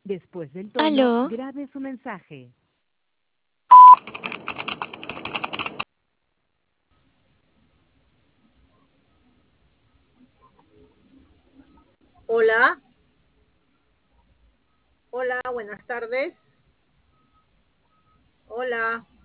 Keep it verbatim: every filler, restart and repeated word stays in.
Después del tono, Aló, grabe su mensaje. Hola, hola, buenas tardes. Hola.